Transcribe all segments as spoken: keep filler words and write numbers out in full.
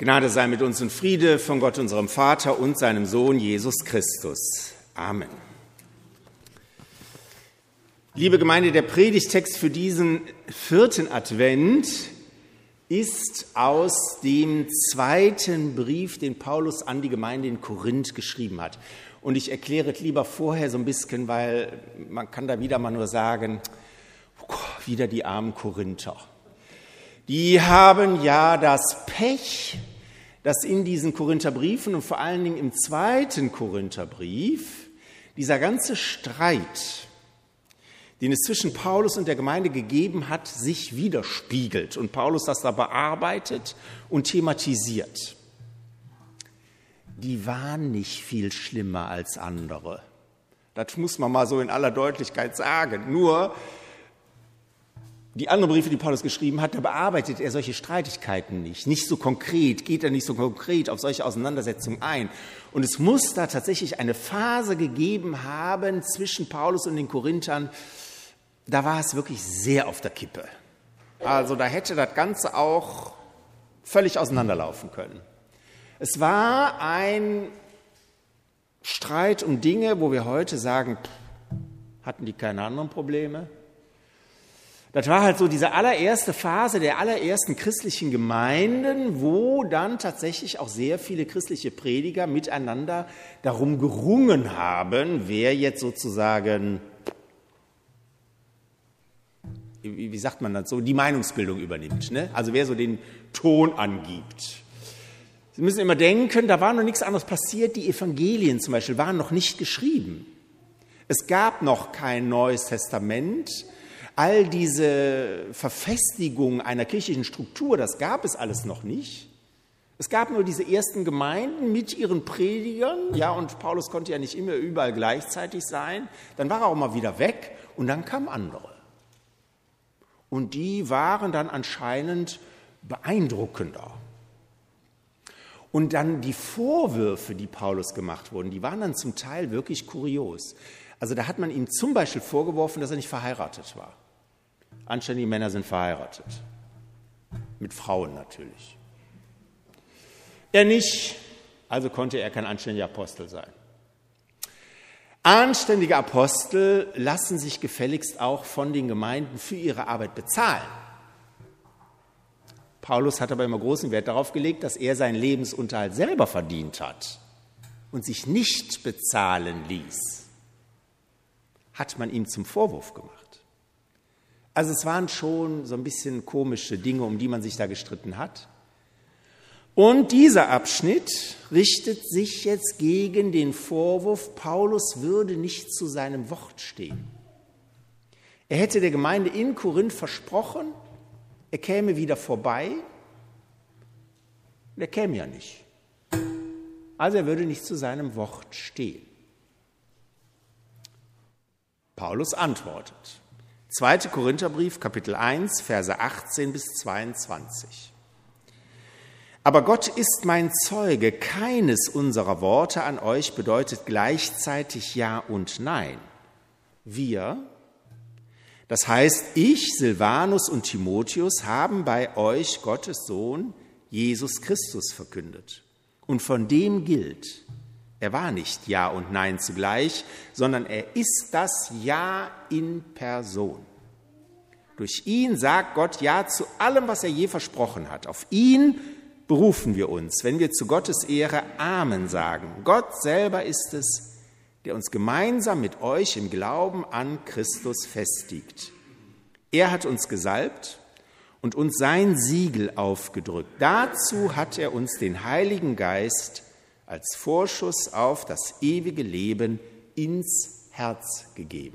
Gnade sei mit uns und Friede von Gott, unserem Vater und seinem Sohn Jesus Christus. Amen. Liebe Gemeinde, der Predigtext für diesen vierten Advent ist aus dem zweiten Brief, den Paulus an die Gemeinde in Korinth geschrieben hat. Und ich erkläre es lieber vorher so ein bisschen, weil man kann da wieder mal nur sagen, oh, wieder die armen Korinther. Die haben ja das Pech, dass in diesen Korintherbriefen und vor allen Dingen im zweiten Korintherbrief dieser ganze Streit, den es zwischen Paulus und der Gemeinde gegeben hat, sich widerspiegelt und Paulus das da bearbeitet und thematisiert. Die waren nicht viel schlimmer als andere. Das muss man mal so in aller Deutlichkeit sagen. Nur die anderen Briefe, die Paulus geschrieben hat, da bearbeitet er solche Streitigkeiten nicht. Nicht so konkret, geht er nicht so konkret auf solche Auseinandersetzungen ein. Und es muss da tatsächlich eine Phase gegeben haben zwischen Paulus und den Korinthern, da war es wirklich sehr auf der Kippe. Also da hätte das Ganze auch völlig auseinanderlaufen können. Es war ein Streit um Dinge, wo wir heute sagen, hatten die keine anderen Probleme? Das war halt so diese allererste Phase der allerersten christlichen Gemeinden, wo dann tatsächlich auch sehr viele christliche Prediger miteinander darum gerungen haben, wer jetzt sozusagen, wie sagt man das so, die Meinungsbildung übernimmt, ne? Also wer so den Ton angibt. Sie müssen immer denken, da war noch nichts anderes passiert. Die Evangelien zum Beispiel waren noch nicht geschrieben. Es gab noch kein Neues Testament. All diese Verfestigung einer kirchlichen Struktur, das gab es alles noch nicht. Es gab nur diese ersten Gemeinden mit ihren Predigern, ja, und Paulus konnte ja nicht immer überall gleichzeitig sein. Dann war er auch mal wieder weg und dann kamen andere. Und die waren dann anscheinend beeindruckender. Und dann die Vorwürfe, die Paulus gemacht wurden, die waren dann zum Teil wirklich kurios. Also da hat man ihm zum Beispiel vorgeworfen, dass er nicht verheiratet war. Anständige Männer sind verheiratet. Mit Frauen natürlich. Er nicht, also konnte er kein anständiger Apostel sein. Anständige Apostel lassen sich gefälligst auch von den Gemeinden für ihre Arbeit bezahlen. Paulus hat aber immer großen Wert darauf gelegt, dass er seinen Lebensunterhalt selber verdient hat und sich nicht bezahlen ließ. Hat man ihm zum Vorwurf gemacht. Also es waren schon so ein bisschen komische Dinge, um die man sich da gestritten hat. Und dieser Abschnitt richtet sich jetzt gegen den Vorwurf, Paulus würde nicht zu seinem Wort stehen. Er hätte der Gemeinde in Korinth versprochen, er käme wieder vorbei, und er käme ja nicht. Also er würde nicht zu seinem Wort stehen. Paulus antwortet. zweiter Korintherbrief, Kapitel eins, Verse achtzehn bis zweiundzwanzig. Aber Gott ist mein Zeuge, keines unserer Worte an euch bedeutet gleichzeitig Ja und Nein. Wir, das heißt ich, Silvanus und Timotheus, haben bei euch Gottes Sohn Jesus Christus verkündet. Und von dem gilt, er war nicht Ja und Nein zugleich, sondern er ist das Ja in Person. Durch ihn sagt Gott Ja zu allem, was er je versprochen hat. Auf ihn berufen wir uns, wenn wir zu Gottes Ehre Amen sagen. Gott selber ist es, der uns gemeinsam mit euch im Glauben an Christus festigt. Er hat uns gesalbt und uns sein Siegel aufgedrückt. Dazu hat er uns den Heiligen Geist als Vorschuss auf das ewige Leben ins Herz gegeben.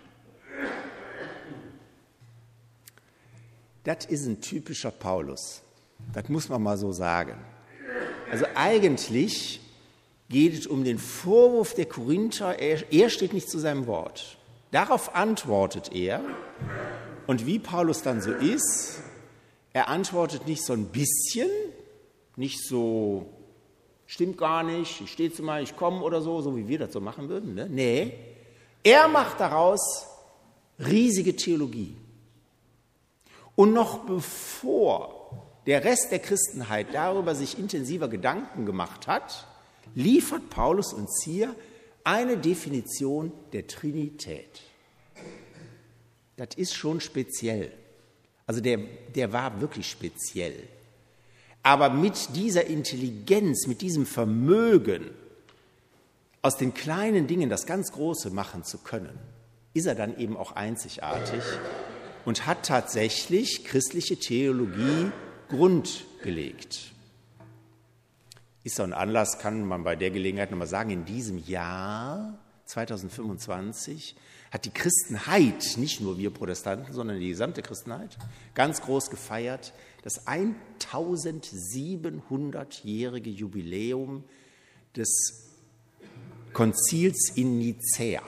Das ist ein typischer Paulus. Das muss man mal so sagen. Also eigentlich geht es um den Vorwurf der Korinther, er, er steht nicht zu seinem Wort. Darauf antwortet er. Und wie Paulus dann so ist, er antwortet nicht so ein bisschen, nicht so, stimmt gar nicht, ich stehe zu mal, ich komme oder so, so wie wir das so machen würden. Ne? Nee, er macht daraus riesige Theologie. Und noch bevor der Rest der Christenheit darüber sich intensiver Gedanken gemacht hat, liefert Paulus uns hier eine Definition der Trinität. Das ist schon speziell. Also der, der war wirklich speziell. Aber mit dieser Intelligenz, mit diesem Vermögen, aus den kleinen Dingen das ganz Große machen zu können, ist er dann eben auch einzigartig und hat tatsächlich christliche Theologie grundgelegt. Ist so ein Anlass, kann man bei der Gelegenheit nochmal sagen, in diesem Jahr zweitausendfünfundzwanzig hat die Christenheit, nicht nur wir Protestanten, sondern die gesamte Christenheit, ganz groß gefeiert, das eintausendsiebenhundertjährige Jubiläum des Konzils in Nicäa.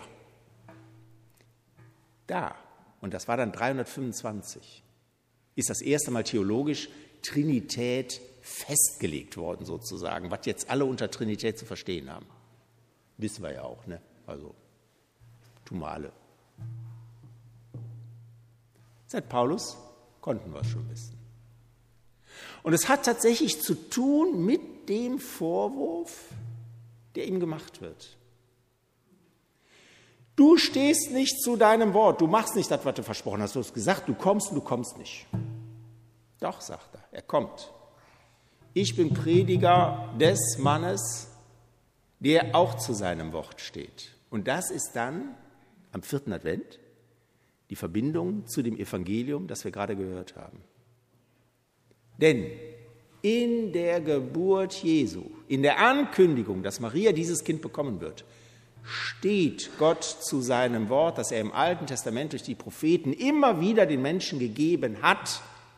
Da, und das war dann dreihundertfünfundzwanzig, ist das erste Mal theologisch Trinität festgelegt worden sozusagen, was jetzt alle unter Trinität zu verstehen haben. Wissen wir ja auch, ne? Also, tun wir alle. Seit Paulus konnten wir es schon wissen. Und es hat tatsächlich zu tun mit dem Vorwurf, der ihm gemacht wird. Du stehst nicht zu deinem Wort, du machst nicht das, was du versprochen hast. Du hast gesagt, du kommst und du kommst nicht. Doch, sagt er, er kommt. Ich bin Prediger des Mannes, der auch zu seinem Wort steht. Und das ist dann am vierten Advent die Verbindung zu dem Evangelium, das wir gerade gehört haben. Denn in der Geburt Jesu, in der Ankündigung, dass Maria dieses Kind bekommen wird, steht Gott zu seinem Wort, das er im Alten Testament durch die Propheten immer wieder den Menschen gegeben hat.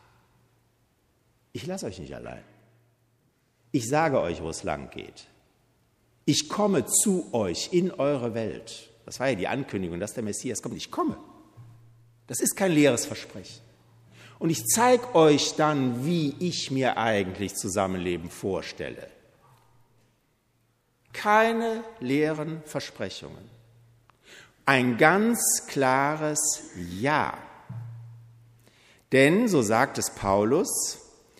Ich lasse euch nicht allein. Ich sage euch, wo es lang geht. Ich komme zu euch in eure Welt. Das war ja die Ankündigung, dass der Messias kommt. Ich komme. Das ist kein leeres Versprechen. Und ich zeige euch dann, wie ich mir eigentlich Zusammenleben vorstelle. Keine leeren Versprechungen. Ein ganz klares Ja. Denn, so sagt es Paulus,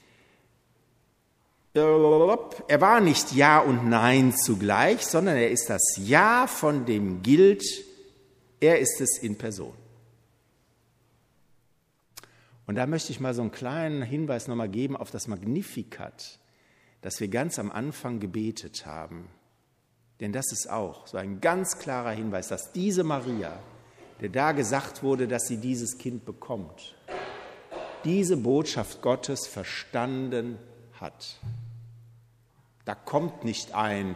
er war nicht Ja und Nein zugleich, sondern er ist das Ja, von dem gilt, er ist es in Person. Und da möchte ich mal so einen kleinen Hinweis nochmal geben auf das Magnificat, das wir ganz am Anfang gebetet haben. Denn das ist auch so ein ganz klarer Hinweis, dass diese Maria, der da gesagt wurde, dass sie dieses Kind bekommt, diese Botschaft Gottes verstanden hat. Da kommt nicht ein,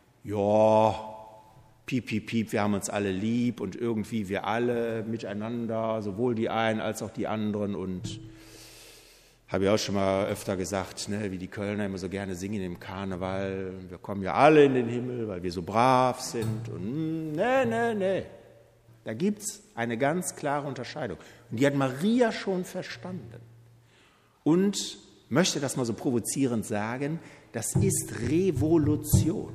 ja, piep, piep, piep, wir haben uns alle lieb und irgendwie wir alle miteinander, sowohl die einen als auch die anderen. Und habe ich auch schon mal öfter gesagt, ne, wie die Kölner immer so gerne singen im Karneval, wir kommen ja alle in den Himmel, weil wir so brav sind. Und ne, ne, ne. Da gibt es eine ganz klare Unterscheidung. Und die hat Maria schon verstanden. Und möchte das mal so provozierend sagen, das ist Revolution.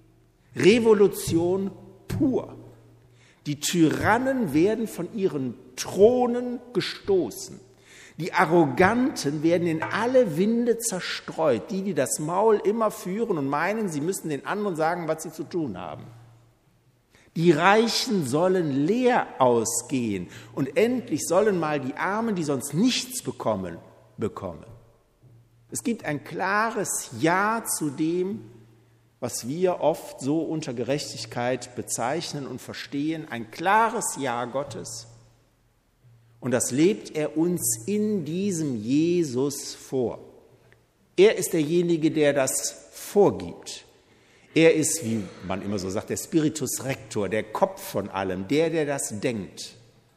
Revolution pur. Die Tyrannen werden von ihren Thronen gestoßen. Die Arroganten werden in alle Winde zerstreut. Die, die das Maul immer führen und meinen, sie müssen den anderen sagen, was sie zu tun haben. Die Reichen sollen leer ausgehen und endlich sollen mal die Armen, die sonst nichts bekommen, bekommen. Es gibt ein klares Ja zu dem, was wir oft so unter Gerechtigkeit bezeichnen und verstehen, ein klares Ja Gottes. Und das lebt er uns in diesem Jesus vor. Er ist derjenige, der das vorgibt. Er ist, wie man immer so sagt, der Spiritus Rector, der Kopf von allem, der, der das denkt.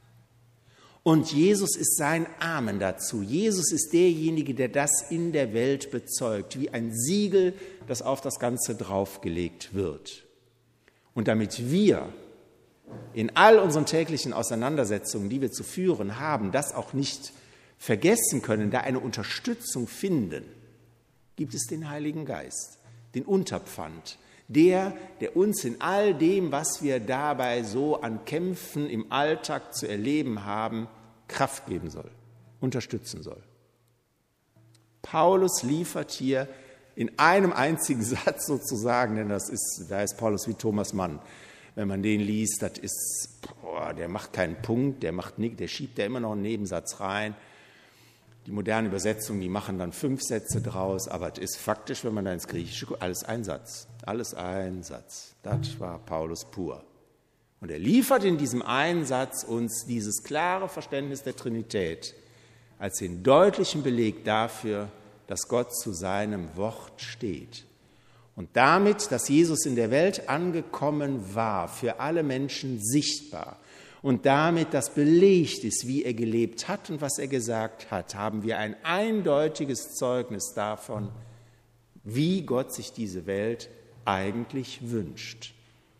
Und Jesus ist sein Amen dazu. Jesus ist derjenige, der das in der Welt bezeugt, wie ein Siegel, das auf das Ganze draufgelegt wird. Und damit wir in all unseren täglichen Auseinandersetzungen, die wir zu führen haben, das auch nicht vergessen können, da eine Unterstützung finden, gibt es den Heiligen Geist, den Unterpfand, der, der uns in all dem, was wir dabei so an Kämpfen im Alltag zu erleben haben, Kraft geben soll, unterstützen soll. Paulus liefert hier in einem einzigen Satz sozusagen, denn das ist, da ist Paulus wie Thomas Mann. Wenn man den liest, das ist, boah, der macht keinen Punkt, der macht nicht, der schiebt da immer noch einen Nebensatz rein. Die modernen Übersetzungen, die machen dann fünf Sätze draus, aber es ist faktisch, wenn man da ins Griechische guckt, alles ein Satz, alles ein Satz. Das war Paulus pur. Und er liefert in diesem einen Satz uns dieses klare Verständnis der Trinität als den deutlichen Beleg dafür, dass Gott zu seinem Wort steht. Und damit, dass Jesus in der Welt angekommen war, für alle Menschen sichtbar, und damit, dass belegt ist, wie er gelebt hat und was er gesagt hat, haben wir ein eindeutiges Zeugnis davon, wie Gott sich diese Welt eigentlich wünscht.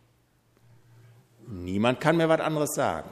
Niemand kann mir was anderes sagen.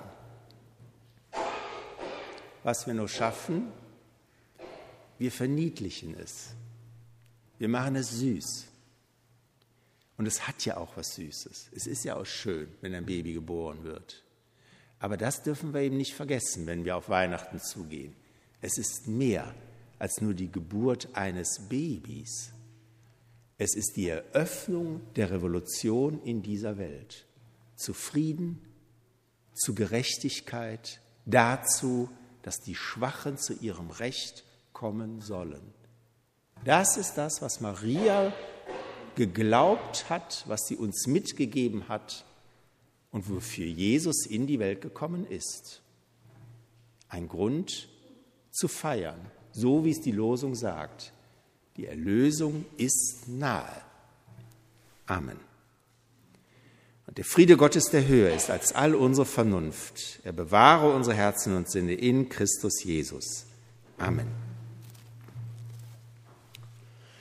Was wir nur schaffen, wir verniedlichen es. Wir machen es süß. Und es hat ja auch was Süßes. Es ist ja auch schön, wenn ein Baby geboren wird. Aber das dürfen wir eben nicht vergessen, wenn wir auf Weihnachten zugehen. Es ist mehr als nur die Geburt eines Babys. Es ist die Eröffnung der Revolution in dieser Welt. Zu Frieden, zu Gerechtigkeit, dazu, dass die Schwachen zu ihrem Recht kommen sollen. Das ist das, was Maria geglaubt hat, was sie uns mitgegeben hat und wofür Jesus in die Welt gekommen ist. Ein Grund zu feiern, so wie es die Losung sagt. Die Erlösung ist nahe. Amen. Und der Friede Gottes, der höher ist als all unsere Vernunft, er bewahre unsere Herzen und Sinne in Christus Jesus. Amen.